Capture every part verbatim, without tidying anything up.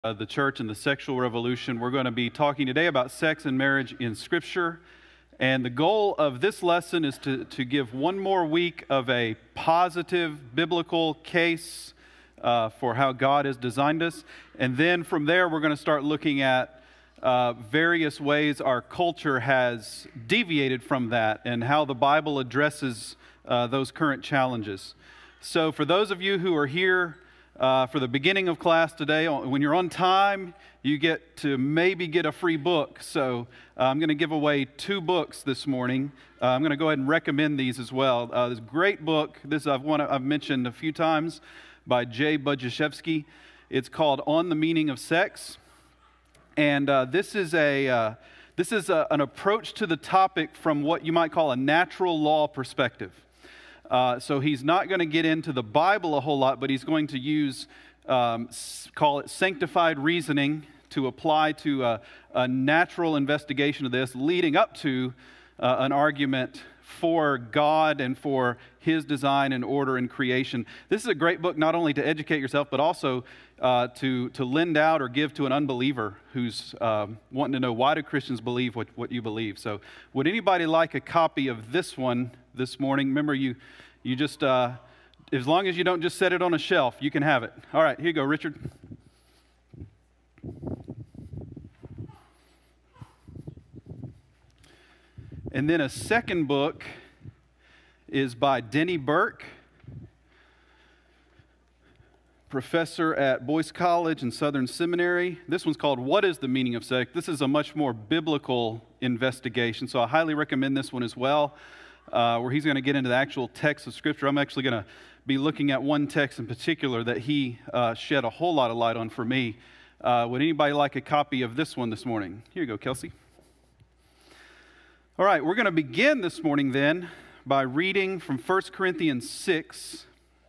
Uh, the church and the sexual revolution. We're going to be talking today about sex and marriage in Scripture. And the goal of this lesson is to, to give one more week of a positive biblical case uh, for how God has designed us. And then from there, we're going to start looking at uh, various ways our culture has deviated from that and how the Bible addresses uh, those current challenges. So for those of you who are here Uh, for the beginning of class today, when you're on time, you get to maybe get a free book. So uh, I'm going to give away two books this morning. Uh, I'm going to go ahead and recommend these as well. Uh, this great book, this I've, one I've mentioned a few times, by Jay Budziszewski. It's called On the Meaning of Sex. And uh, this is, a, uh, this is a, an approach to the topic from what you might call a natural law perspective. Uh, so he's not going to get into the Bible a whole lot, but he's going to use, um, call it sanctified reasoning, to apply to a, a natural investigation of this, leading up to uh, an argument for God and for His design and order and creation. This is a great book not only to educate yourself, but also uh, to, to lend out or give to an unbeliever who's um, wanting to know, why do Christians believe what, what you believe? So would anybody like a copy of this one this morning? Remember, you you just, uh, as long as you don't just set it on a shelf, you can have it. All right, here you go, Richard. And then a second book is by Denny Burke, professor at Boyce College and Southern Seminary. This one's called What is the Meaning of Sex? This is a much more biblical investigation, so I highly recommend this one as well, uh, where he's going to get into the actual text of Scripture. I'm actually going to be looking at one text in particular that he uh, shed a whole lot of light on for me. Uh, would anybody like a copy of this one this morning? Here you go, Kelsey. All right, we're going to begin this morning then by reading from First Corinthians six.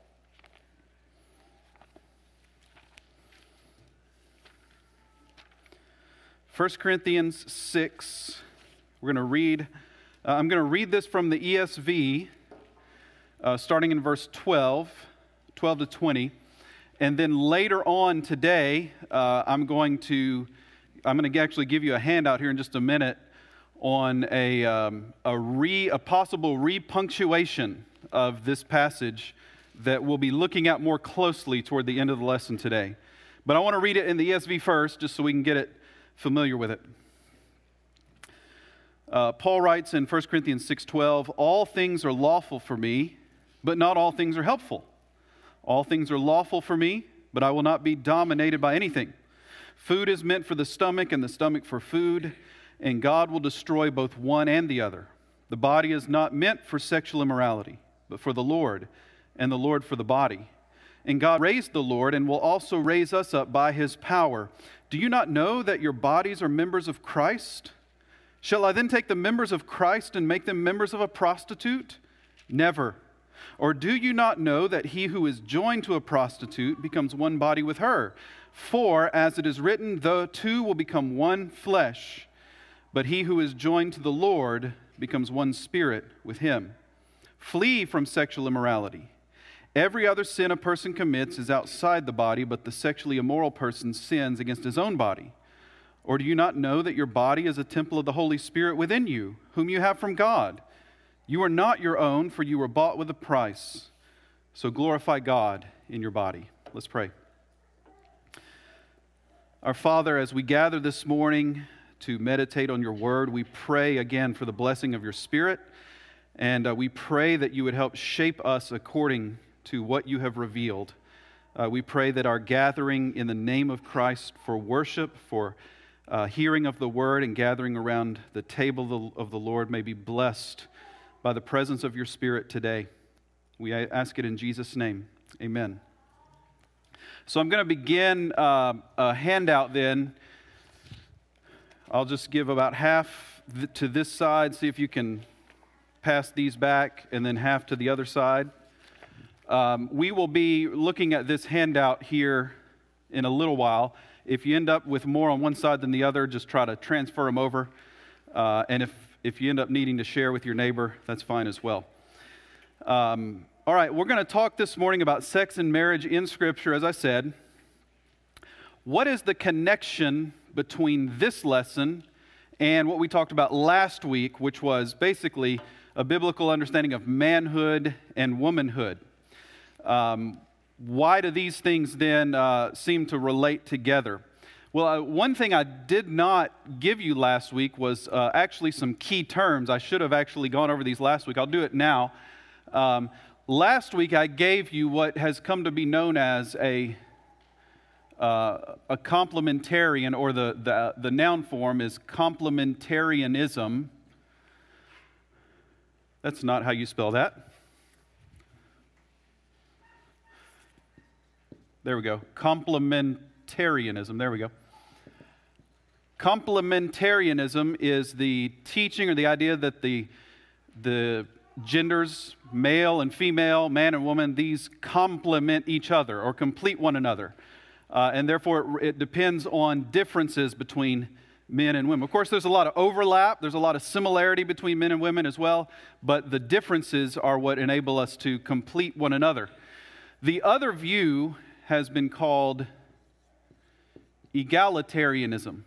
First Corinthians six, we're going to read, uh, I'm going to read this from the E S V, uh, starting in verse twelve, twelve to twenty, and then later on today, uh, I'm going to, I'm going to actually give you a handout here in just a minute on a, um, a, re, a possible repunctuation of this passage that we'll be looking at more closely toward the end of the lesson today. But I want to read it in the E S V first, just so we can get it familiar with it. Uh, Paul writes in First Corinthians six twelve, "All things are lawful for me, but not all things are helpful. All things are lawful for me, but I will not be dominated by anything. Food is meant for the stomach, and the stomach for food, and God will destroy both one and the other. The body is not meant for sexual immorality, but for the Lord, and the Lord for the body. And God raised the Lord and will also raise us up by His power. Do you not know that your bodies are members of Christ? Shall I then take the members of Christ and make them members of a prostitute? Never. Or do you not know that he who is joined to a prostitute becomes one body with her? For, as it is written, the two will become one flesh. But he who is joined to the Lord becomes one spirit with Him. Flee from sexual immorality. Every other sin a person commits is outside the body, but the sexually immoral person sins against his own body. Or do you not know that your body is a temple of the Holy Spirit within you, whom you have from God? You are not your own, for you were bought with a price. So glorify God in your body." Let's pray. Our Father, as we gather this morning to meditate on your word, we pray again for the blessing of your Spirit, and uh, we pray that you would help shape us according to what you have revealed. Uh, we pray that our gathering in the name of Christ for worship, for uh, hearing of the word and gathering around the table of the Lord may be blessed by the presence of your Spirit today. We ask it in Jesus' name. Amen. So I'm going to begin uh, a handout then. I'll just give about half th- to this side, see if you can pass these back, and then half to the other side. Um, we will be looking at this handout here in a little while. If you end up with more on one side than the other, just try to transfer them over. Uh, and if, if you end up needing to share with your neighbor, that's fine as well. Um, all right, we're going to talk this morning about sex and marriage in Scripture, as I said. what is the connection between this lesson and what we talked about last week, which was basically a biblical understanding of manhood and womanhood? Um, why do these things then uh, seem to relate together? Well, uh, one thing I did not give you last week was uh, actually some key terms. I should have actually gone over these last week. I'll do it now. Um, last week I gave you what has come to be known as a uh, a complementarian, or the, the the noun form is complementarianism. That's not how you spell that. There we go. Complementarianism. There we go. Complementarianism is the teaching or the idea that the, the genders, male and female, man and woman, these complement each other or complete one another. Uh, and therefore, it, it depends on differences between men and women. Of course, there's a lot of overlap. There's a lot of similarity between men and women as well. But the differences are what enable us to complete one another. The other view has been called egalitarianism.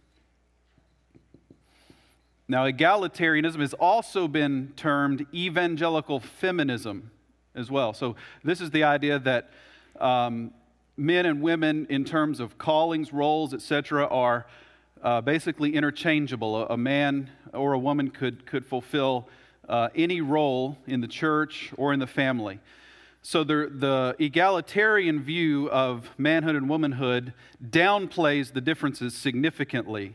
Now, egalitarianism has also been termed evangelical feminism as well. So this is the idea that um, men and women, in terms of callings, roles, et cetera, are uh, basically interchangeable. A, a man or a woman could, could fulfill uh, any role in the church or in the family. So the, the egalitarian view of manhood and womanhood downplays the differences significantly.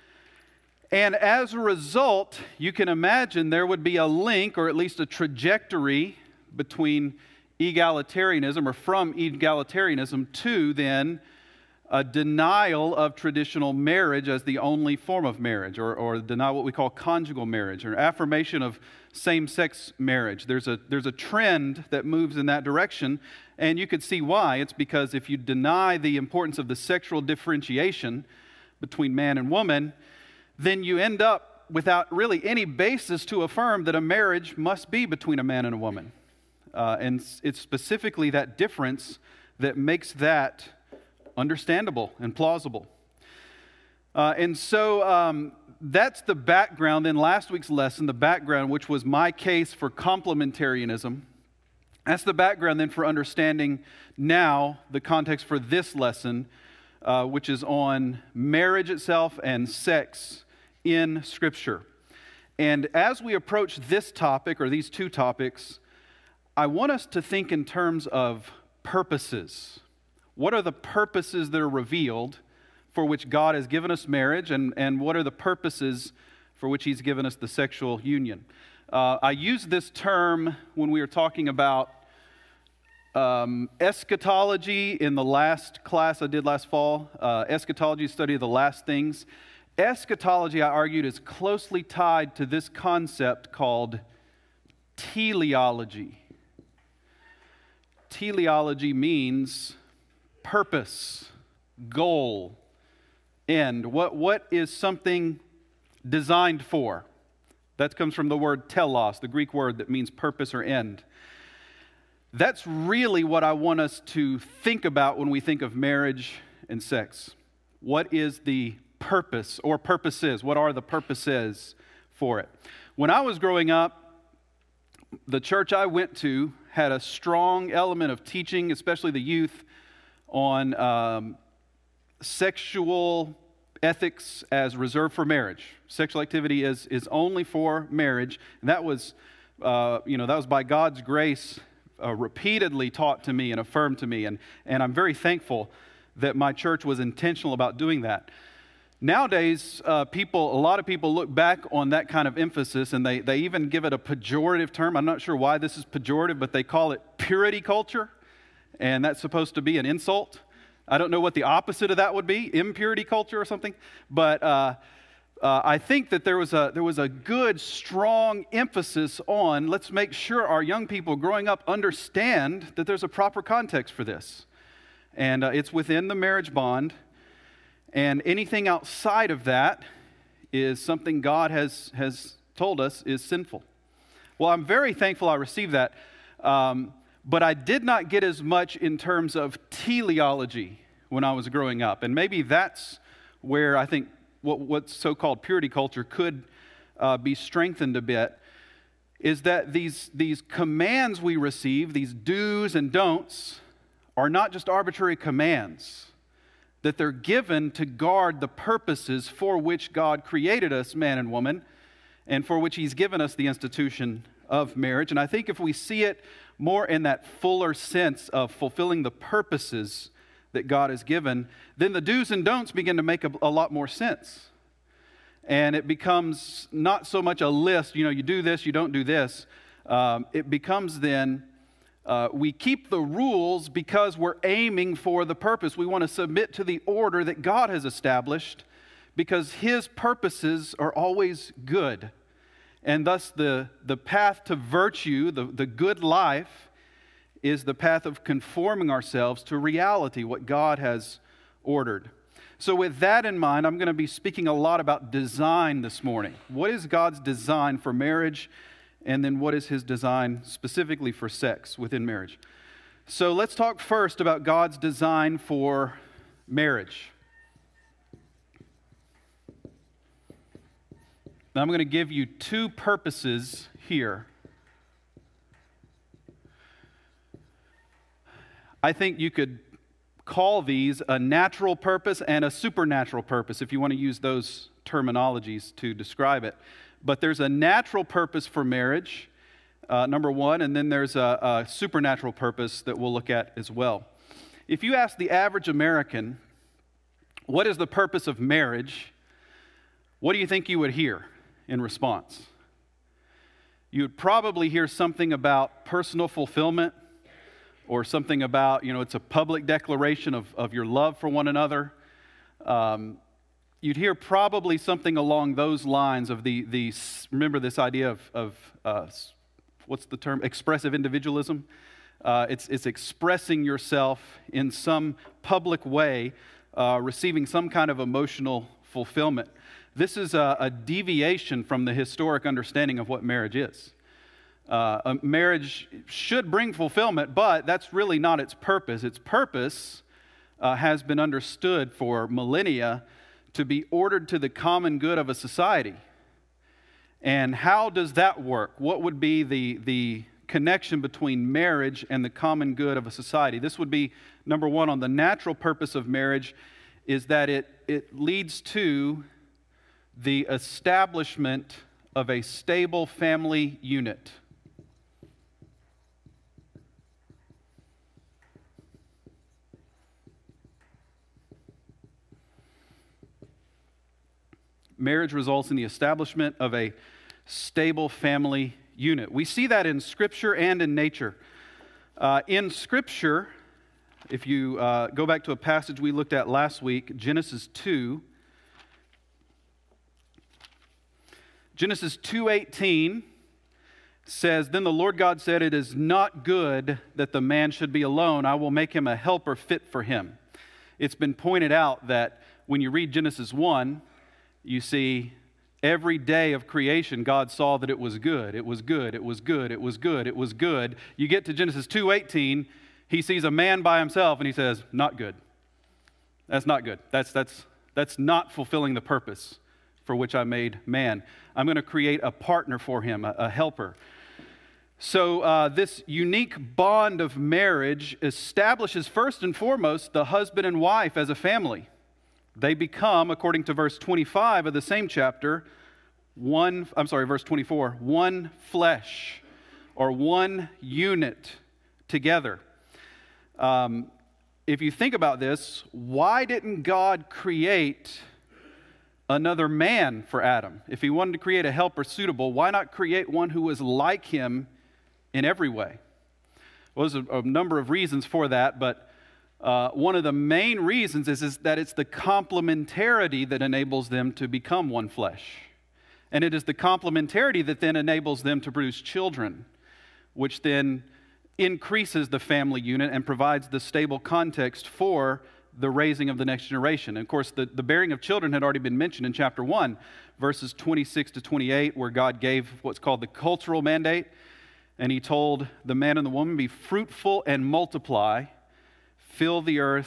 And as a result, you can imagine there would be a link, or at least a trajectory, between egalitarianism, or from egalitarianism, to then a denial of traditional marriage as the only form of marriage, or, or deny what we call conjugal marriage, or affirmation of same-sex marriage. There's a, there's a trend that moves in that direction, and you could see why. It's because if you deny the importance of the sexual differentiation between man and woman, then you end up without really any basis to affirm that a marriage must be between a man and a woman. Uh, and it's specifically that difference that makes that understandable and plausible. Uh, and so um, that's the background in last week's lesson, the background which was my case for complementarianism. That's the background then for understanding now the context for this lesson, uh, which is on marriage itself and sex in Scripture. And as we approach this topic, or these two topics, I want us to think in terms of purposes. What are the purposes that are revealed for which God has given us marriage, and, and what are the purposes for which He's given us the sexual union? Uh, I used this term when we were talking about um, eschatology in the last class I did last fall. Uh, eschatology, study of the last things. Eschatology, I argued, is closely tied to this concept called teleology. Teleology means purpose, goal, end. What, what is something designed for? That comes from the word telos, the Greek word that means purpose or end. That's really what I want us to think about when we think of marriage and sex. What is the purpose or purposes? What are the purposes for it? When I was growing up, the church I went to had a strong element of teaching, especially the youth, on um, sexual ethics as reserved for marriage. Sexual activity is is only for marriage. And that was, uh, you know, that was by God's grace uh, repeatedly taught to me and affirmed to me, and and I'm very thankful that my church was intentional about doing that. Nowadays, uh, people, a lot of people look back on that kind of emphasis, and they, they even give it a pejorative term. I'm not sure why this is pejorative, but they call it purity culture, and that's supposed to be an insult. I don't know what the opposite of that would be, impurity culture or something, but uh, uh, I think that there was a there was a good, strong emphasis on let's make sure our young people growing up understand that there's a proper context for this, and uh, it's within the marriage bond. And anything outside of that is something God has, has told us is sinful. Well, I'm very thankful I received that, um, but I did not get as much in terms of teleology. when I was growing up. And maybe that's where I think what, what's so-called purity culture could uh, be strengthened a bit, is that these, these commands we receive, these do's and don'ts, are not just arbitrary commands, that they're given to guard the purposes for which God created us, man and woman, and for which He's given us the institution of marriage. And I think if we see it more in that fuller sense of fulfilling the purposes that God has given, then the do's and don'ts begin to make a, a lot more sense. And it becomes not so much a list, you know, you do this, you don't do this. Um, it becomes then, uh, we keep the rules because we're aiming for the purpose. We want to submit to the order that God has established because His purposes are always good. And thus the, the path to virtue, the, the good life, is the path of conforming ourselves to reality, what God has ordered. So with that in mind, I'm going to be speaking a lot about design this morning. What is God's design for marriage? And then what is His design specifically for sex within marriage? So let's talk first about God's design for marriage. Now I'm going to give you two purposes here. I think you could call these a natural purpose and a supernatural purpose, if you want to use those terminologies to describe it. But there's a natural purpose for marriage, uh, number one, and then there's a, a supernatural purpose that we'll look at as well. If you ask the average American, what is the purpose of marriage, what do you think you would hear in response? You would probably hear something about personal fulfillment, or something about, you know, it's a public declaration of, of your love for one another. Um, you'd hear probably something along those lines of the, the remember this idea of, of uh, what's the term, expressive individualism? Uh, it's, it's expressing yourself in some public way, uh, receiving some kind of emotional fulfillment. This is a, a deviation from the historic understanding of what marriage is. Uh, a marriage should bring fulfillment, but that's really not its purpose. Its purpose uh, has been understood for millennia to be ordered to the common good of a society. And how does that work? What would be the, the connection between marriage and the common good of a society? This would be, number one, on the natural purpose of marriage, is that it, it leads to the establishment of a stable family unit. Marriage results in the establishment of a stable family unit. We see that in Scripture and in nature. Uh, in Scripture, if you uh, go back to a passage we looked at last week, Genesis two, Genesis two eighteen says, "Then the Lord God said, 'It is not good that the man should be alone. I will make him a helper fit for him.'" It's been pointed out that when you read Genesis one, you see every day of creation, God saw that it was good. It was good. It was good. It was good. It was good. You get to Genesis two eighteen, He sees a man by himself and He says, "Not good. That's not good. That's, that's, that's not fulfilling the purpose for which I made man. I'm going to create a partner for him, a, a helper." So uh, this unique bond of marriage establishes first and foremost the husband and wife as a family. They become, according to verse twenty-five of the same chapter, one, I'm sorry, verse twenty-four, one flesh, or one unit together. Um, if you think about this, why didn't God create another man for Adam? If He wanted to create a helper suitable, why not create one who was like him in every way? Well, there's a, a number of reasons for that, but Uh, one of the main reasons is, is that it's the complementarity that enables them to become one flesh. And it is the complementarity that then enables them to produce children, which then increases the family unit and provides the stable context for the raising of the next generation. And of course, the, the bearing of children had already been mentioned in chapter one, verses twenty-six to twenty-eight, where God gave what's called the cultural mandate. And He told the man and the woman, "Be fruitful and multiply, fill the earth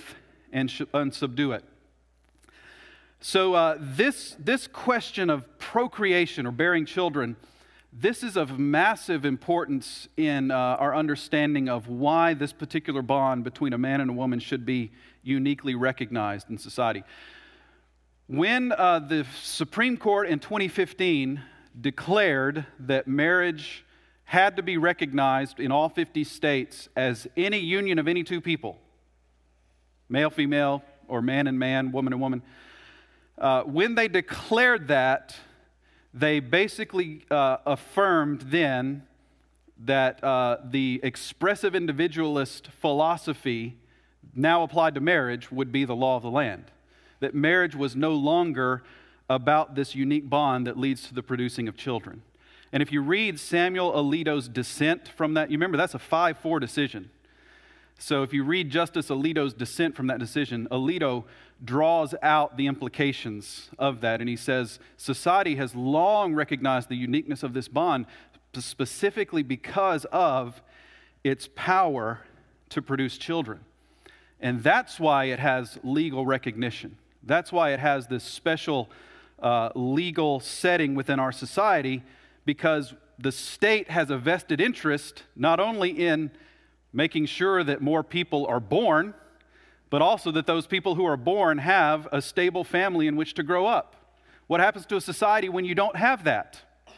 and, sh- and subdue it. So uh, this, this question of procreation or bearing children, this is of massive importance in uh, our understanding of why this particular bond between a man and a woman should be uniquely recognized in society. When uh, the Supreme Court in twenty fifteen declared that marriage had to be recognized in all fifty states as any union of any two people, male, female, or man and man, woman and woman, uh, when they declared that, they basically uh, affirmed then that uh, the expressive individualist philosophy now applied to marriage would be the law of the land. That marriage was no longer about this unique bond that leads to the producing of children. And if you read Samuel Alito's dissent from that, you remember that's a five four decision. So if you read Justice Alito's dissent from that decision, Alito draws out the implications of that, and he says, society has long recognized the uniqueness of this bond specifically because of its power to produce children. And that's why it has legal recognition. That's why it has this special uh, legal setting within our society, because the state has a vested interest not only in making sure that more people are born, but also that those people who are born have a stable family in which to grow up. What happens to a society when you don't have that?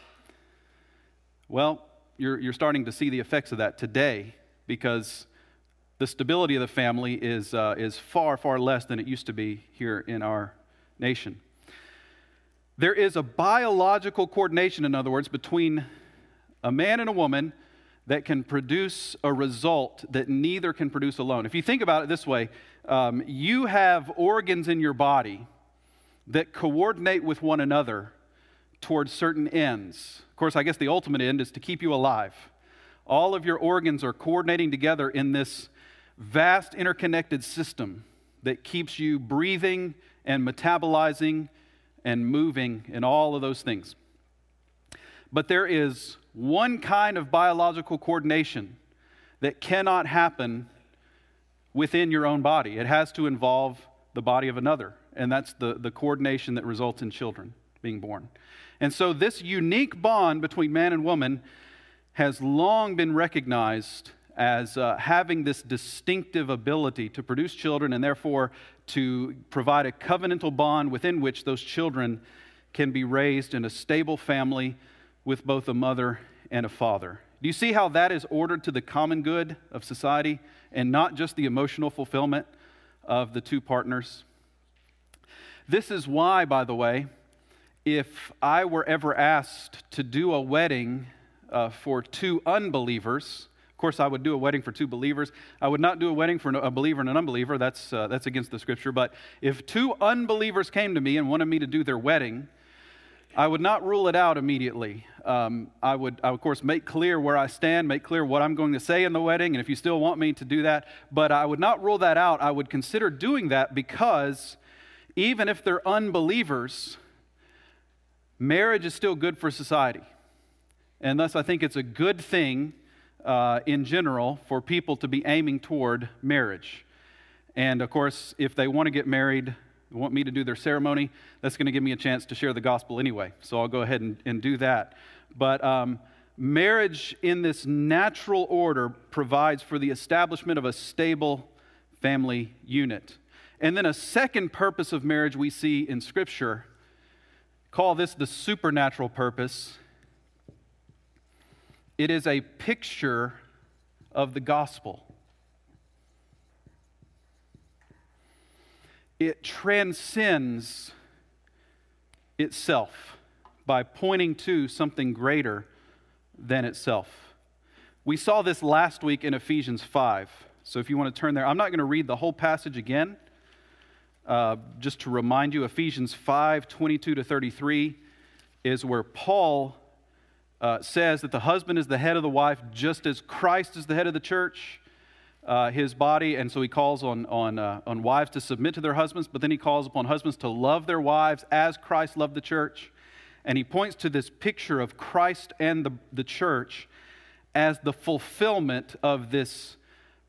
Well, you're, you're starting to see the effects of that today, because the stability of the family is, uh, is far, far less than it used to be here in our nation. There is a biological coordination, in other words, between a man and a woman that can produce a result that neither can produce alone. If you think about it this way, um, you have organs in your body that coordinate with one another towards certain ends. Of course, I guess the ultimate end is to keep you alive. All of your organs are coordinating together in this vast interconnected system that keeps you breathing and metabolizing and moving and all of those things. But there is one kind of biological coordination that cannot happen within your own body. It has to involve the body of another, and that's the, the coordination that results in children being born. And so this unique bond between man and woman has long been recognized as uh, having this distinctive ability to produce children, and therefore to provide a covenantal bond within which those children can be raised in a stable family with both a mother and a father. Do you see how that is ordered to the common good of society and not just the emotional fulfillment of the two partners? This is why, by the way, if I were ever asked to do a wedding uh, for two unbelievers, of course, I would do a wedding for two believers. I would not do a wedding for a believer and an unbeliever. That's, uh, that's against the Scripture. But if two unbelievers came to me and wanted me to do their wedding, I would not rule it out immediately. Um, I would, I would, of course, make clear where I stand, make clear what I'm going to say in the wedding, and if you still want me to do that. But I would not rule that out. I would consider doing that because even if they're unbelievers, marriage is still good for society. And thus, I think it's a good thing Uh, in general, for people to be aiming toward marriage. And of course, if they want to get married, want me to do their ceremony, that's going to give me a chance to share the gospel anyway. So I'll go ahead and, and do that. But um, marriage in this natural order provides for the establishment of a stable family unit. And then a second purpose of marriage we see in Scripture, call this the supernatural purpose. It is a picture of the gospel. It transcends itself by pointing to something greater than itself. We saw this last week in Ephesians five. So if you want to turn there, I'm not going to read the whole passage again. Uh, just to remind you, Ephesians five, twenty-two to thirty-three is where Paul Uh, says that the husband is the head of the wife, just as Christ is the head of the church, uh, his body. And so he calls on, on, uh, on wives to submit to their husbands, but then he calls upon husbands to love their wives as Christ loved the church. And he points to this picture of Christ and the, the church as the fulfillment of this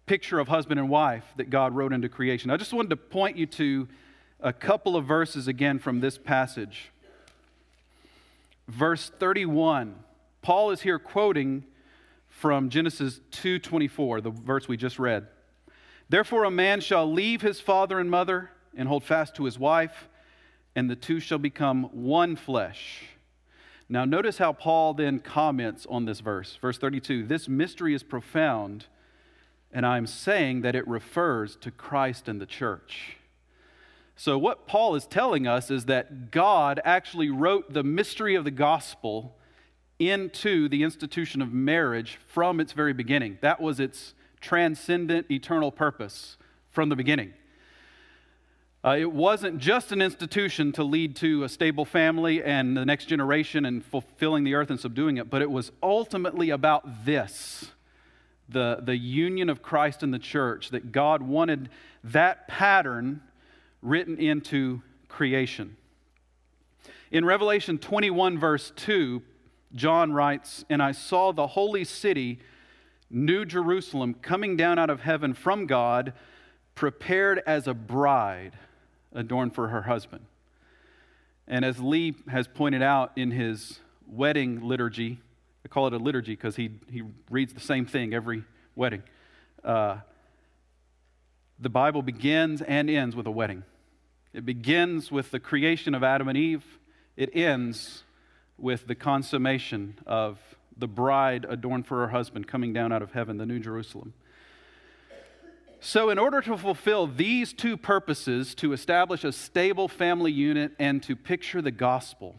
picture of husband and wife that God wrote into creation. I just wanted to point you to a couple of verses again from this passage. Verse thirty-one, Paul is here quoting from Genesis two twenty-four, the verse we just read. Therefore a man shall leave his father and mother and hold fast to his wife, and the two shall become one flesh. Now notice how Paul then comments on this verse. Verse thirty-two, this mystery is profound, and I'm saying that it refers to Christ and the church. So what Paul is telling us is that God actually wrote the mystery of the gospel into the institution of marriage from its very beginning. That was its transcendent, eternal purpose from the beginning. Uh, it wasn't just an institution to lead to a stable family and the next generation and fulfilling the earth and subduing it, but it was ultimately about this, the, the union of Christ and the church, that God wanted that pattern written into creation. In Revelation twenty-one, verse two, John writes, and I saw the holy city, New Jerusalem, coming down out of heaven from God, prepared as a bride adorned for her husband. And as Lee has pointed out in his wedding liturgy, I call it a liturgy because he, he reads the same thing every wedding. Uh, the Bible begins and ends with a wedding. It begins with the creation of Adam and Eve. It ends with the consummation of the bride adorned for her husband coming down out of heaven, the New Jerusalem. So in order to fulfill these two purposes, to establish a stable family unit and to picture the gospel,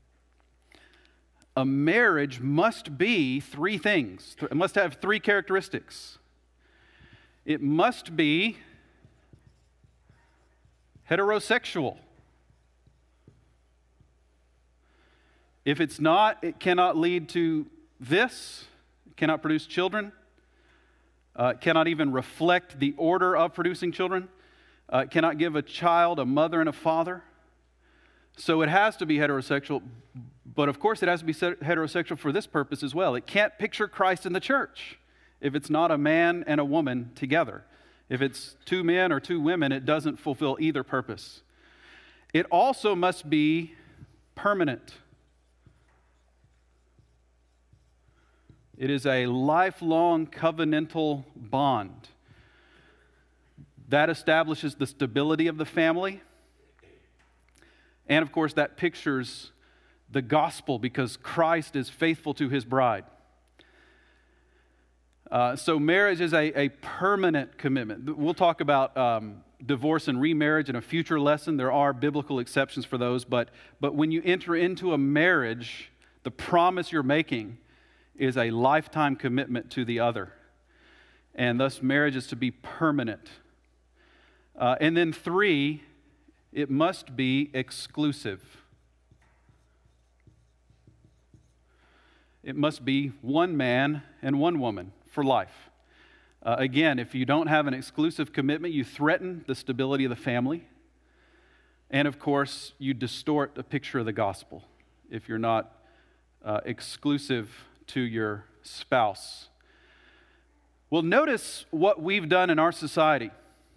a marriage must be three things. It must have three characteristics. It must be heterosexual. If it's not, it cannot lead to this. It cannot produce children. Uh, it cannot even reflect the order of producing children. Uh, it cannot give a child a mother and a father. So it has to be heterosexual, but of course it has to be heterosexual for this purpose as well. It can't picture Christ in the church if it's not a man and a woman together. If it's two men or two women, it doesn't fulfill either purpose. It also must be permanent. It is a lifelong covenantal bond that establishes the stability of the family. And of course, that pictures the gospel because Christ is faithful to his bride. Uh, so marriage is a, a permanent commitment. We'll talk about um, divorce and remarriage in a future lesson. There are biblical exceptions for those, but, but when you enter into a marriage, the promise you're making is a lifetime commitment to the other. And thus marriage is to be permanent. Uh, and then three, it must be exclusive. It must be one man and one woman for life. Uh, again, if you don't have an exclusive commitment, you threaten the stability of the family. And of course, you distort a picture of the gospel if you're not uh, exclusive to your spouse. Well, notice what we've done in our society.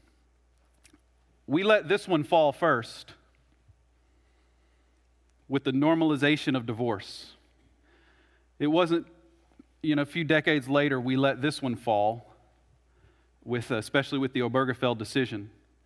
We let this one fall first with the normalization of divorce. It wasn't, you know, a few decades later, we let this one fall, with, uh, especially with the Obergefell decision.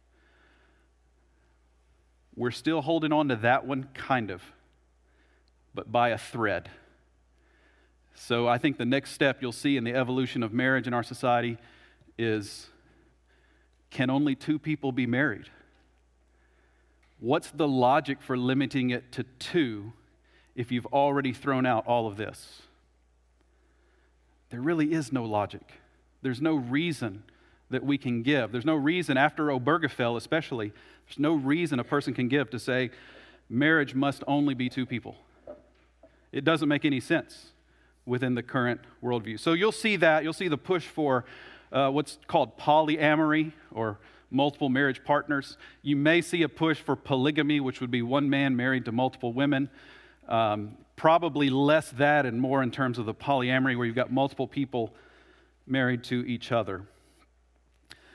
We're still holding on to that one, kind of, but by a thread. So I think the next step you'll see in the evolution of marriage in our society is, can only two people be married? What's the logic for limiting it to two if you've already thrown out all of this? There really is no logic. There's no reason that we can give. There's no reason, after Obergefell especially, there's no reason a person can give to say marriage must only be two people. It doesn't make any sense within the current worldview. So you'll see that. You'll see the push for uh, what's called polyamory, or multiple marriage partners. You may see a push for polygamy, which would be one man married to multiple women. Um, probably less that and more in terms of the polyamory, where you've got multiple people married to each other.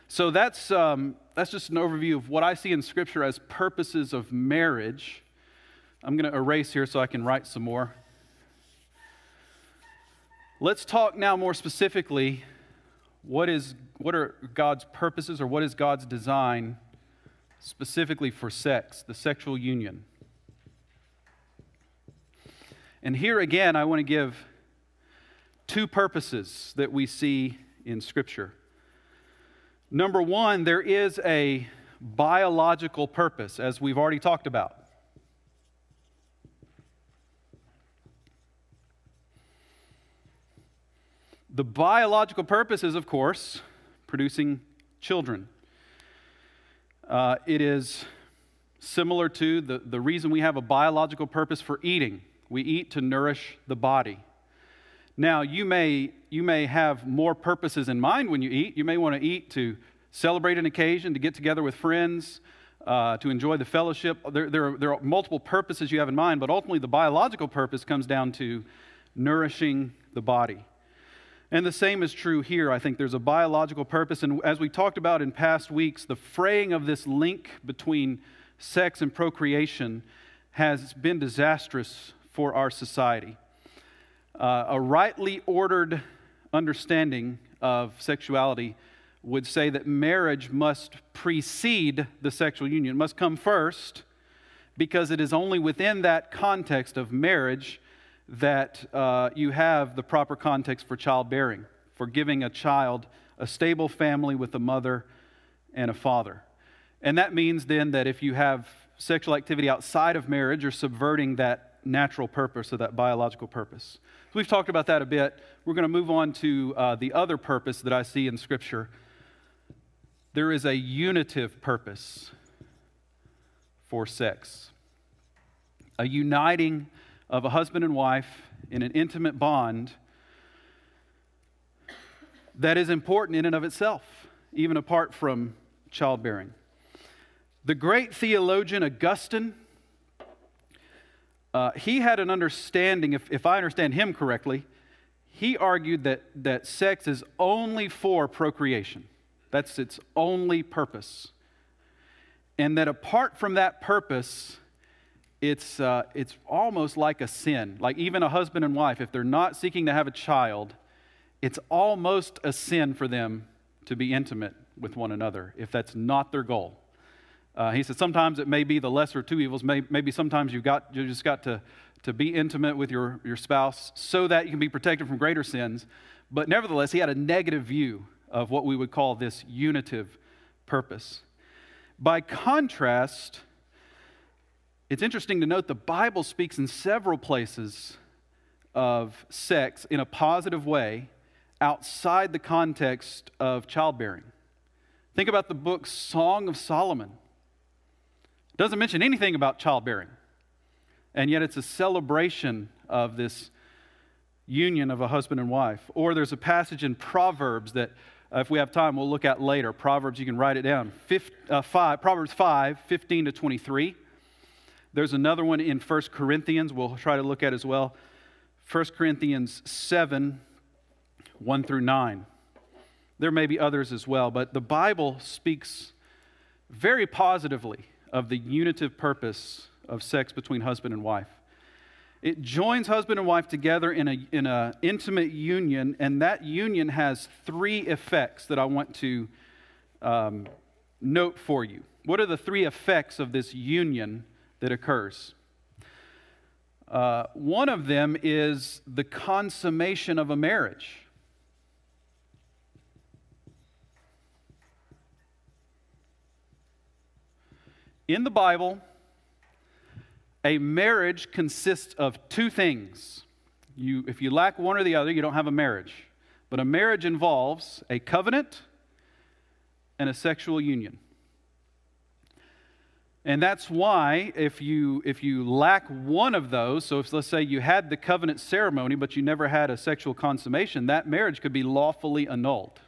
So that's, um, that's just an overview of what I see in Scripture as purposes of marriage. I'm going to erase here so I can write some more. Let's talk now more specifically, what is what are God's purposes, or what is God's design specifically for sex, the sexual union. And here again, I want to give two purposes that we see in Scripture. Number one, there is a biological purpose, as we've already talked about. The biological purpose is, of course, producing children. Uh, it is similar to the, the reason we have a biological purpose for eating. We eat to nourish the body. Now, you may, you may have more purposes in mind when you eat. You may want to eat to celebrate an occasion, to get together with friends, uh, to enjoy the fellowship. There, there, are, there are multiple purposes you have in mind, but ultimately the biological purpose comes down to nourishing the body. And the same is true here. I think there's a biological purpose. And as we talked about in past weeks, the fraying of this link between sex and procreation has been disastrous for our society. Uh, a rightly ordered understanding of sexuality would say that marriage must precede the sexual union. It must come first, because it is only within that context of marriage that uh, you have the proper context for childbearing, for giving a child a stable family with a mother and a father. And that means then that if you have sexual activity outside of marriage, you're subverting that natural purpose or that biological purpose. So we've talked about that a bit. We're going to move on to uh, the other purpose that I see in Scripture. There is a unitive purpose for sex, a uniting of a husband and wife in an intimate bond that is important in and of itself, even apart from childbearing. The great theologian Augustine, uh, he had an understanding, if, if I understand him correctly, he argued that, that sex is only for procreation. That's its only purpose. And that apart from that purpose, It's uh, it's almost like a sin. Like even a husband and wife, if they're not seeking to have a child, it's almost a sin for them to be intimate with one another if that's not their goal. Uh, he said sometimes it may be the lesser of two evils. May, maybe sometimes you've got you just got to to be intimate with your your spouse so that you can be protected from greater sins. But nevertheless, he had a negative view of what we would call this unitive purpose. By contrast, it's interesting to note the Bible speaks in several places of sex in a positive way outside the context of childbearing. Think about the book Song of Solomon. It doesn't mention anything about childbearing, and yet it's a celebration of this union of a husband and wife. Or there's a passage in Proverbs that, uh, if we have time, we'll look at later. Proverbs, you can write it down. Fifth, uh, five, Proverbs five, fifteen to twenty-three. There's another one in First Corinthians we'll try to look at as well. First Corinthians seven, one through nine. There may be others as well, but the Bible speaks very positively of the unitive purpose of sex between husband and wife. It joins husband and wife together in a in an intimate union, and that union has three effects that I want to um, note for you. What are the three effects of this union that occurs? Uh, one of them is the consummation of a marriage. In the Bible, a marriage consists of two things. You, if you lack one or the other, you don't have a marriage. But a marriage involves a covenant and a sexual union. And that's why if you if you lack one of those, so if let's say you had the covenant ceremony but you never had a sexual consummation, that marriage could be lawfully annulled.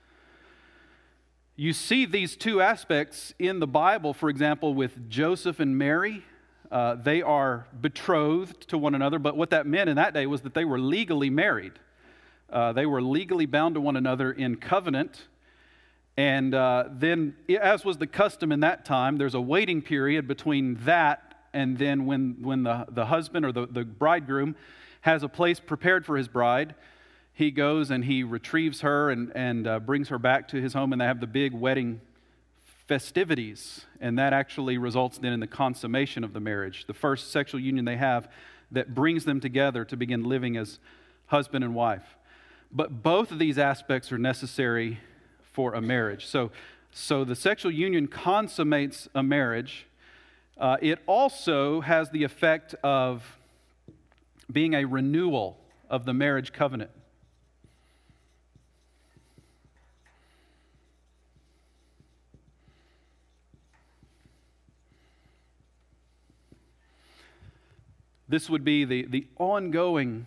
You see these two aspects in the Bible, for example, with Joseph and Mary. Uh, they are betrothed to one another, but what that meant in that day was that they were legally married. Uh, they were legally bound to one another in covenant. And uh, then, as was the custom in that time, there's a waiting period between that and then when, when the, the husband or the, the bridegroom has a place prepared for his bride, he goes and he retrieves her and, and uh, brings her back to his home, and they have the big wedding festivities. And that actually results then in the consummation of the marriage, the first sexual union they have that brings them together to begin living as husband and wife. But both of these aspects are necessary for a marriage. So, so the sexual union consummates a marriage. Uh, it also has the effect of being a renewal of the marriage covenant. This would be the, the ongoing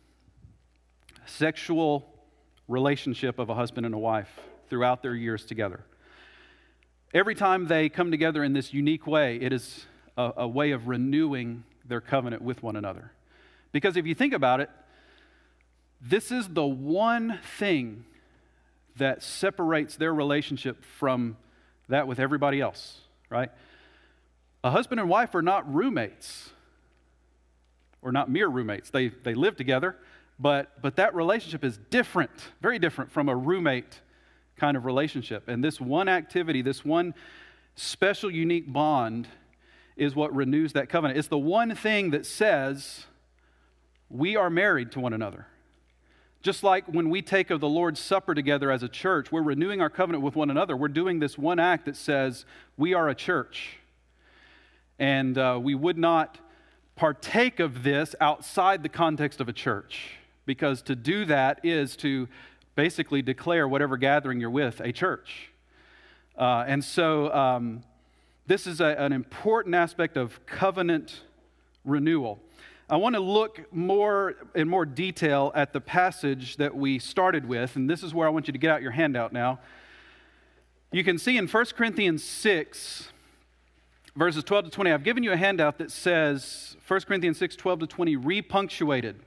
sexual relationship of a husband and a wife throughout their years together. Every time they come together in this unique way, it is a, a way of renewing their covenant with one another. Because if you think about it, this is the one thing that separates their relationship from that with everybody else, right? A husband and wife are not roommates, or not mere roommates. They, they live together, but, but that relationship is different, very different from a roommate kind of relationship. And this one activity, this one special, unique bond is what renews that covenant. It's the one thing that says we are married to one another. Just like when we take of the Lord's Supper together as a church, we're renewing our covenant with one another. We're doing this one act that says we are a church. And uh, we would not partake of this outside the context of a church, because to do that is to basically declare whatever gathering you're with a church. Uh, and so um, this is a, an important aspect of covenant renewal. I want to look more in more detail at the passage that we started with, and this is where I want you to get out your handout now. You can see in First Corinthians six, verses twelve to twenty, I've given you a handout that says First Corinthians six, twelve to twenty, repunctuated.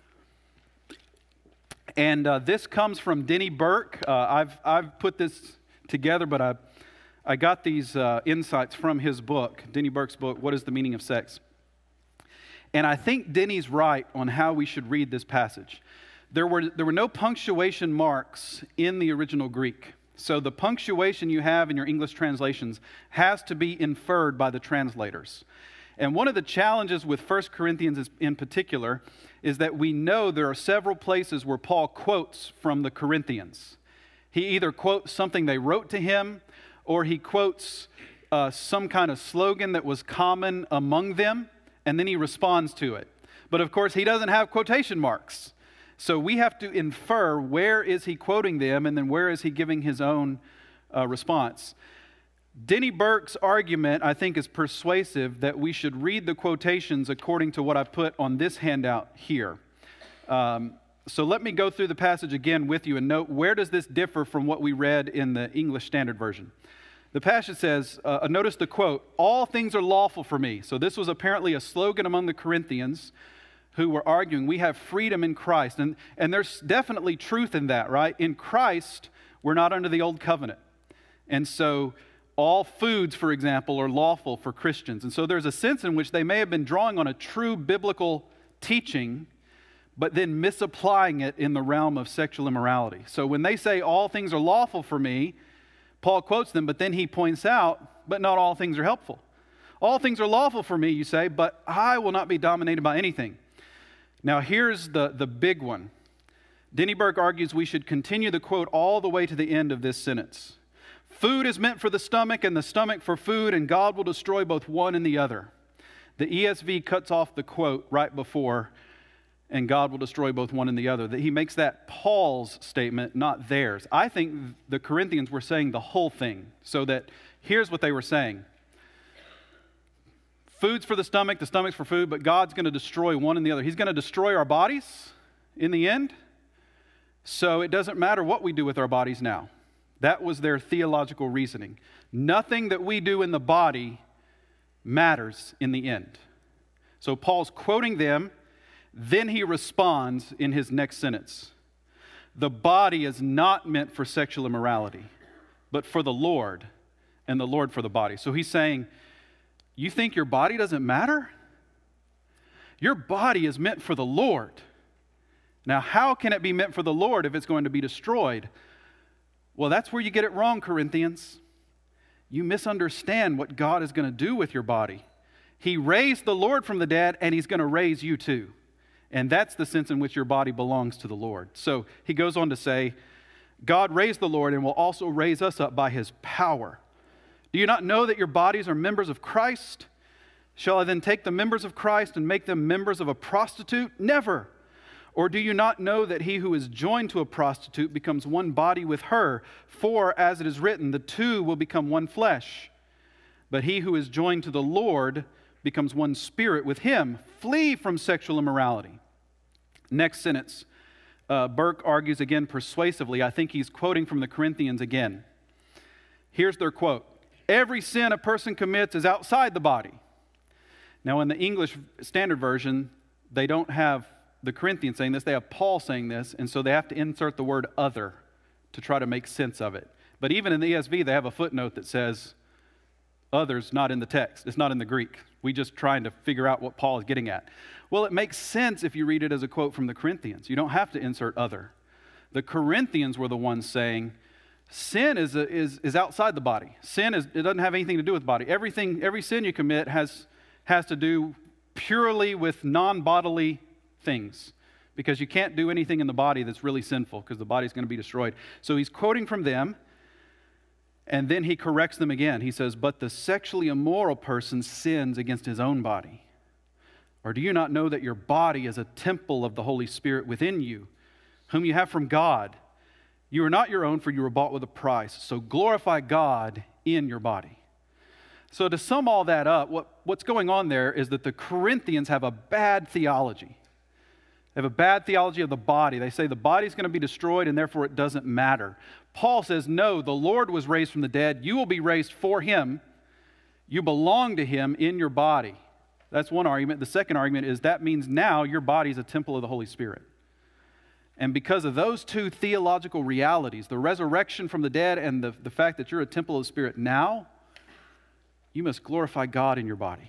And uh, this comes from Denny Burke. Uh, I've, I've put this together, but I, I got these uh, insights from his book, Denny Burke's book, What is the Meaning of Sex? And I think Denny's right on how we should read this passage. There were, there were no punctuation marks in the original Greek. So the punctuation you have in your English translations has to be inferred by the translators. And one of the challenges with First Corinthians is, in particular is that we know there are several places where Paul quotes from the Corinthians. He either quotes something they wrote to him, or he quotes uh, some kind of slogan that was common among them, and then he responds to it. But of course, he doesn't have quotation marks. So we have to infer where is he quoting them, and then where is he giving his own uh, response. Denny Burke's argument, I think, is persuasive that we should read the quotations according to what I put on this handout here. Um, so let me go through the passage again with you and note, where does this differ from what we read in the English Standard Version? The passage says, uh, notice the quote, "All things are lawful for me." So this was apparently a slogan among the Corinthians who were arguing, we have freedom in Christ. And, and there's definitely truth in that, right? In Christ, we're not under the old covenant. And so all foods, for example, are lawful for Christians. And so there's a sense in which they may have been drawing on a true biblical teaching, but then misapplying it in the realm of sexual immorality. So when they say all things are lawful for me, Paul quotes them, but then he points out, but not all things are helpful. All things are lawful for me, you say, but I will not be dominated by anything. Now here's the, the big one. Denny Burke argues we should continue the quote all the way to the end of this sentence. Food is meant for the stomach, and the stomach for food, and God will destroy both one and the other. The E S V cuts off the quote right before, and God will destroy both one and the other. That he makes that Paul's statement, not theirs. I think the Corinthians were saying the whole thing, so that here's what they were saying. Food's for the stomach, the stomach's for food, but God's going to destroy one and the other. He's going to destroy our bodies in the end, so it doesn't matter what we do with our bodies now. That was their theological reasoning. Nothing that we do in the body matters in the end. So Paul's quoting them, then he responds in his next sentence. The body is not meant for sexual immorality, but for the Lord, and the Lord for the body. So he's saying, you think your body doesn't matter? Your body is meant for the Lord. Now, how can it be meant for the Lord if it's going to be destroyed? Well, that's where you get it wrong, Corinthians. You misunderstand what God is going to do with your body. He raised the Lord from the dead, and he's going to raise you too. And that's the sense in which your body belongs to the Lord. So he goes on to say, God raised the Lord and will also raise us up by his power. Do you not know that your bodies are members of Christ? Shall I then take the members of Christ and make them members of a prostitute? Never. Or do you not know that he who is joined to a prostitute becomes one body with her? For, as it is written, the two will become one flesh. But he who is joined to the Lord becomes one spirit with him. Flee from sexual immorality. Next sentence. Uh, Burke argues again persuasively. I think he's quoting from the Corinthians again. Here's their quote. Every sin a person commits is outside the body. Now, in the English Standard Version, they don't have the Corinthians saying this, they have Paul saying this, and so they have to insert the word other to try to make sense of it. But even in the E S V, they have a footnote that says others not in the text. It's not in the Greek. We just trying to figure out what Paul is getting at. Well, it makes sense if you read it as a quote from the Corinthians. You don't have to insert other. The Corinthians were the ones saying, sin is, a, is, is outside the body. Sin is, it doesn't have anything to do with the body. Everything, every sin you commit has, has to do purely with non-bodily things, because you can't do anything in the body that's really sinful, because the body's going to be destroyed. So he's quoting from them, and then he corrects them again. He says, but the sexually immoral person sins against his own body. Or do you not know that your body is a temple of the Holy Spirit within you, whom you have from God? You are not your own, for you were bought with a price. So glorify God in your body. So to sum all that up, what, what's going on there is that the Corinthians have a bad theology. They have a bad theology of the body. They say the body's going to be destroyed and therefore it doesn't matter. Paul says, no, the Lord was raised from the dead. You will be raised for him. You belong to him in your body. That's one argument. The second argument is that means now your body is a temple of the Holy Spirit. And because of those two theological realities, the resurrection from the dead and the, the fact that you're a temple of the Spirit now, you must glorify God in your body.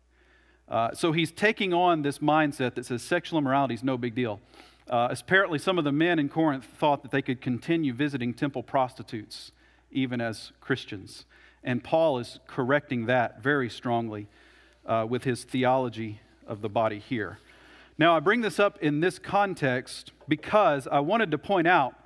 Uh, so he's taking on this mindset that says sexual immorality is no big deal. Uh, apparently some of the men in Corinth thought that they could continue visiting temple prostitutes even as Christians. And Paul is correcting that very strongly uh, with his theology of the body here. Now, I bring this up in this context because I wanted to point out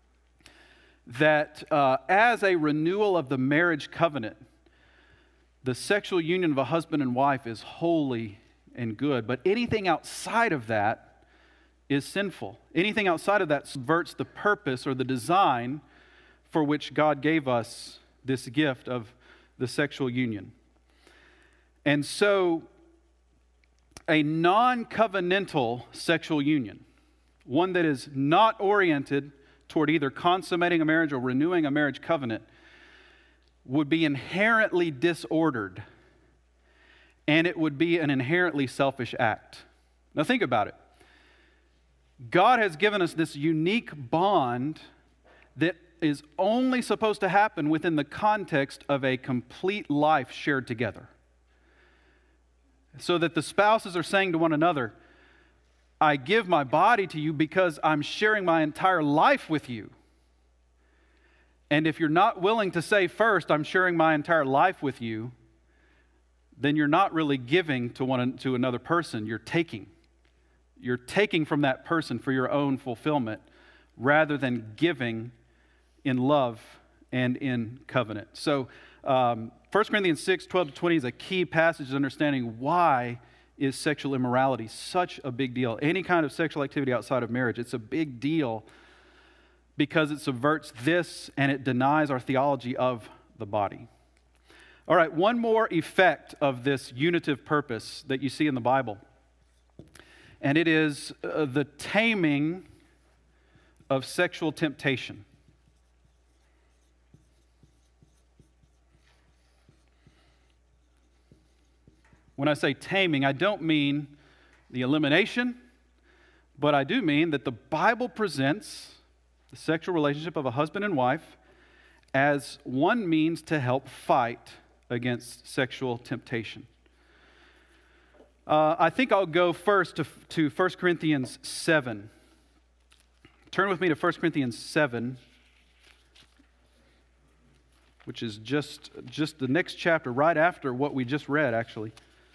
that uh, as a renewal of the marriage covenant, the sexual union of a husband and wife is holy and good, but anything outside of that is sinful. Anything outside of that subverts the purpose or the design for which God gave us this gift of the sexual union. And so, a non-covenantal sexual union, one that is not oriented toward either consummating a marriage or renewing a marriage covenant, would be inherently disordered, and it would be an inherently selfish act. Now think about it. God has given us this unique bond that is only supposed to happen within the context of a complete life shared together. So that the spouses are saying to one another, I give my body to you because I'm sharing my entire life with you. And if you're not willing to say first, I'm sharing my entire life with you, then you're not really giving to one to another person. You're taking. You're taking from that person for your own fulfillment rather than giving in love and in covenant. So um, First Corinthians six, twelve to twenty is a key passage of understanding why is sexual immorality such a big deal. Any kind of sexual activity outside of marriage, it's a big deal because it subverts this and it denies our theology of the body. All right, one more effect of this unitive purpose that you see in the Bible, and it is uh, the taming of sexual temptation. When I say taming, I don't mean the elimination, but I do mean that the Bible presents the sexual relationship of a husband and wife as one means to help fight against sexual temptation. Uh, I think I'll go first to, to First Corinthians seven. Turn with me to First Corinthians seven, which is just, just the next chapter, right after what we just read, actually.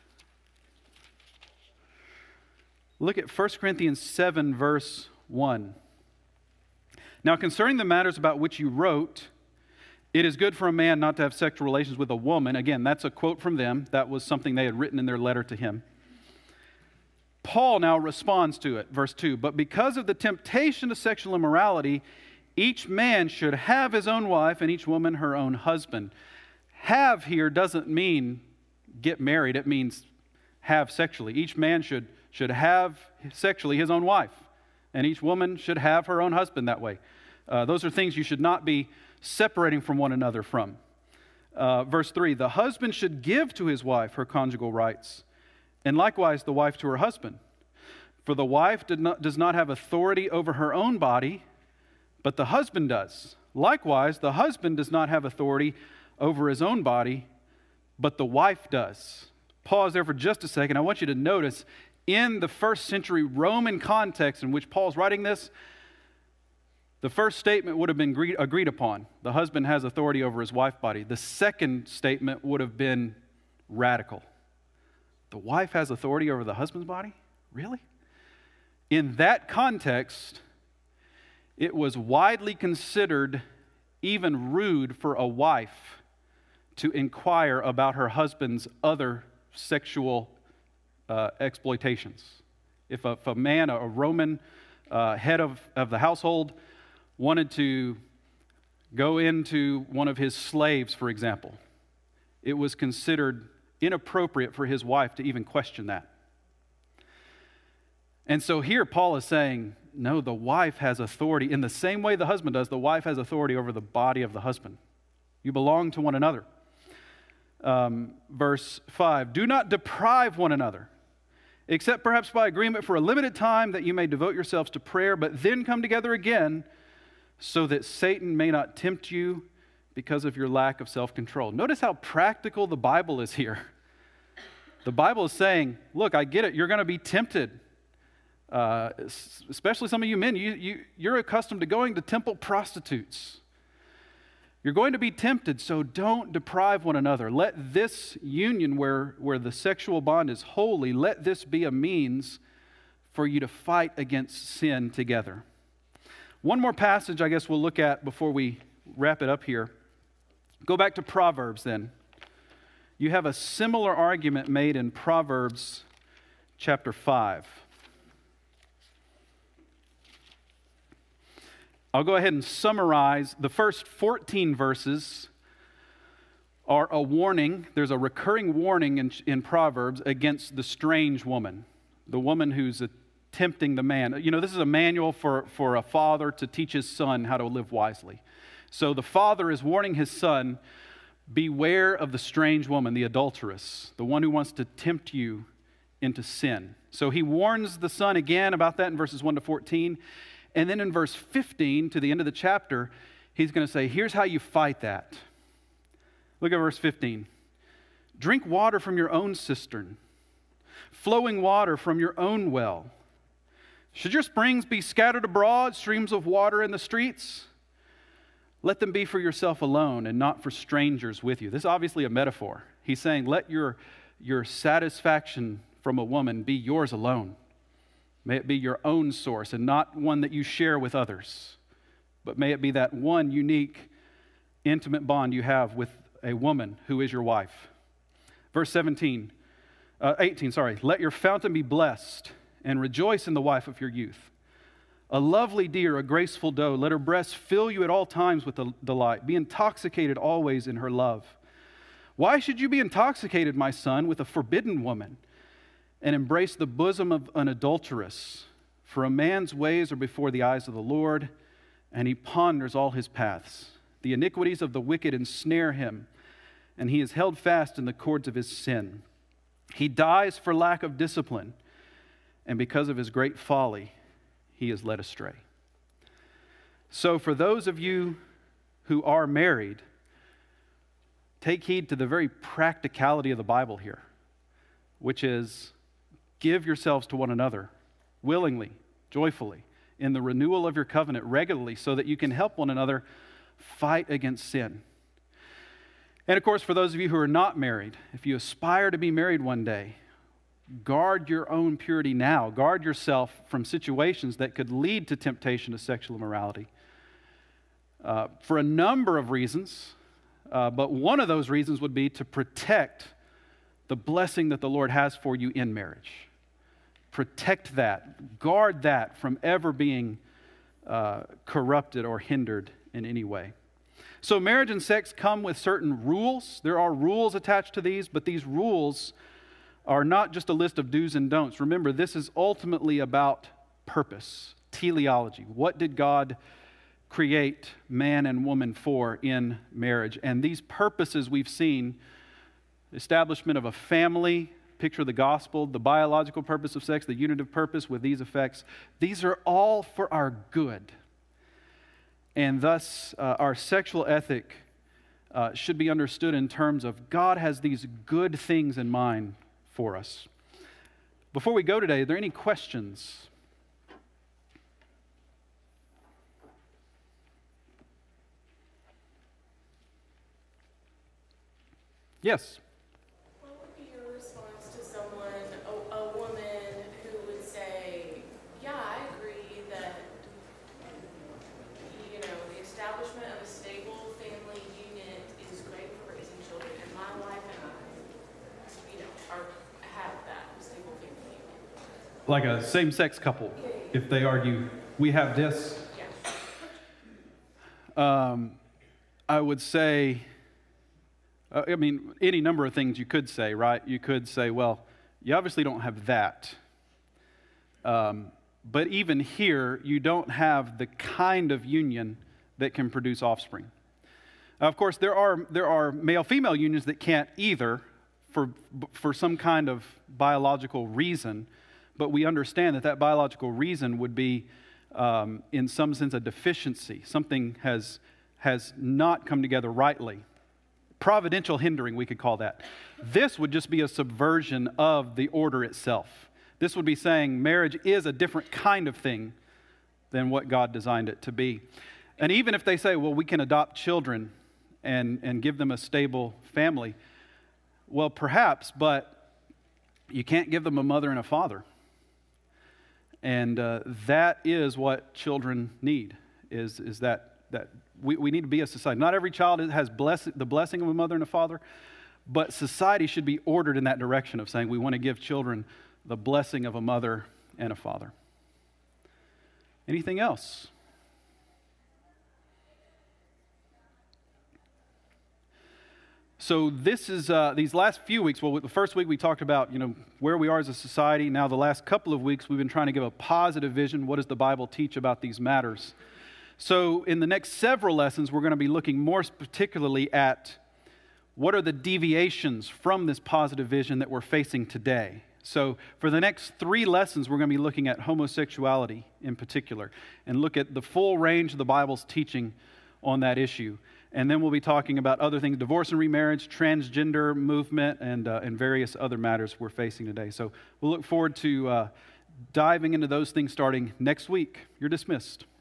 Look at First Corinthians seven, verse one. Now, concerning the matters about which you wrote, it is good for a man not to have sexual relations with a woman. Again, that's a quote from them. That was something they had written in their letter to him. Paul now responds to it, verse two. But because of the temptation to sexual immorality, each man should have his own wife and each woman her own husband. Have here doesn't mean get married. It means have sexually. Each man should, should have sexually his own wife, and each woman should have her own husband that way. Uh, those are things you should not be separating from one another from. Uh, verse three, the husband should give to his wife her conjugal rights, and likewise the wife to her husband. For the wife did not, does not have authority over her own body, but the husband does. Likewise, the husband does not have authority over his own body, but the wife does. Pause there for just a second. I want you to notice, in the first century Roman context in which Paul's writing this, the first statement would have been agreed, agreed upon. The husband has authority over his wife's body. The second statement would have been radical. The wife has authority over the husband's body? Really? In that context, it was widely considered even rude for a wife to inquire about her husband's other sexual uh, exploitations. If a, if a man, a Roman uh, head of, of the household, wanted to go into one of his slaves, for example, it was considered inappropriate for his wife to even question that. And so here Paul is saying, no, the wife has authority. In the same way the husband does, the wife has authority over the body of the husband. You belong to one another. Um, verse five, do not deprive one another, except perhaps by agreement for a limited time, that you may devote yourselves to prayer, but then come together again, so that Satan may not tempt you because of your lack of self-control. Notice how practical the Bible is here. The Bible is saying, look, I get it, you're going to be tempted. Uh, especially some of you men, you, you, you're accustomed to going to temple prostitutes. You're going to be tempted, so don't deprive one another. Let this union where, where the sexual bond is holy, let this be a means for you to fight against sin together. One more passage I guess we'll look at before we wrap it up here. Go back to Proverbs then. You have a similar argument made in Proverbs chapter five. I'll go ahead and summarize. The first fourteen verses are a warning. There's a recurring warning in, in Proverbs against the strange woman, the woman who's a tempting the man. You know, this is a manual for, for a father to teach his son how to live wisely. So the father is warning his son, beware of the strange woman, the adulteress, the one who wants to tempt you into sin. So he warns the son again about that in verses one to fourteen. And then in verse fifteen, to the end of the chapter, he's going to say, here's how you fight that. Look at verse fifteen. Drink water from your own cistern, flowing water from your own well. Should your springs be scattered abroad, streams of water in the streets? Let them be for yourself alone and not for strangers with you. This is obviously a metaphor. He's saying, let your, your satisfaction from a woman be yours alone. May it be your own source and not one that you share with others. But may it be that one unique, intimate bond you have with a woman who is your wife. Verse seventeen, uh, eighteen, sorry. Let your fountain be blessed, and rejoice in the wife of your youth. A lovely deer, a graceful doe, let her breasts fill you at all times with delight. Be intoxicated always in her love. Why should you be intoxicated, my son, with a forbidden woman, and embrace the bosom of an adulteress? For a man's ways are before the eyes of the Lord, and he ponders all his paths. The iniquities of the wicked ensnare him, and he is held fast in the cords of his sin. He dies for lack of discipline, and because of his great folly, he is led astray. So for those of you who are married, take heed to the very practicality of the Bible here, which is give yourselves to one another willingly, joyfully, in the renewal of your covenant regularly, so that you can help one another fight against sin. And of course, for those of you who are not married, if you aspire to be married one day, guard your own purity now. Guard yourself from situations that could lead to temptation to sexual immorality. Uh, for a number of reasons, uh, but one of those reasons would be to protect the blessing that the Lord has for you in marriage. Protect that. Guard that from ever being uh, corrupted or hindered in any way. So marriage and sex come with certain rules. There are rules attached to these, but these rules are not just a list of do's and don'ts. Remember, this is ultimately about purpose, teleology. What did God create man and woman for in marriage? And these purposes we've seen, establishment of a family, picture of the gospel, the biological purpose of sex, the unitive purpose with these effects, these are all for our good. And thus, uh, our sexual ethic uh, should be understood in terms of God has these good things in mind for us. Before we go today, are there any questions? Yes? What would be your response to someone, a, a woman who would say, yeah, I agree that, you know, the establishment of a stable family unit is great for raising children, and my wife and I, you know, are have that stable family unit. Like a same-sex couple, Yeah, yeah. if they argue, we have this. Yeah. Um, I would say, uh, I mean, any number of things you could say, right? You could say, well, you obviously don't have that. Um, but even here, you don't have the kind of union that can produce offspring. Of course, there are there are male-female unions that can't either for for some kind of biological reason, but we understand that that biological reason would be, um, in some sense, a deficiency. Something has has not come together rightly. Providential hindering, we could call that. This would just be a subversion of the order itself. This would be saying marriage is a different kind of thing than what God designed it to be. And even if they say, well, we can adopt children and, and give them a stable family, well, perhaps, but you can't give them a mother and a father. And uh, that is what children need, is, is that, that we, we need to be a society. Not every child has bless, the blessing of a mother and a father, but society should be ordered in that direction of saying we want to give children the blessing of a mother and a father. Anything else? So this is, uh, these last few weeks, well, the first week we talked about, you know, where we are as a society. Now the last couple of weeks we've been trying to give a positive vision. What does the Bible teach about these matters? So in the next several lessons, we're going to be looking more particularly at what are the deviations from this positive vision that we're facing today. So for the next three lessons, we're going to be looking at homosexuality in particular and look at the full range of the Bible's teaching on that issue. And then we'll be talking about other things, divorce and remarriage, transgender movement, and, uh, and various other matters we're facing today. So we'll look forward to uh, diving into those things starting next week. You're dismissed.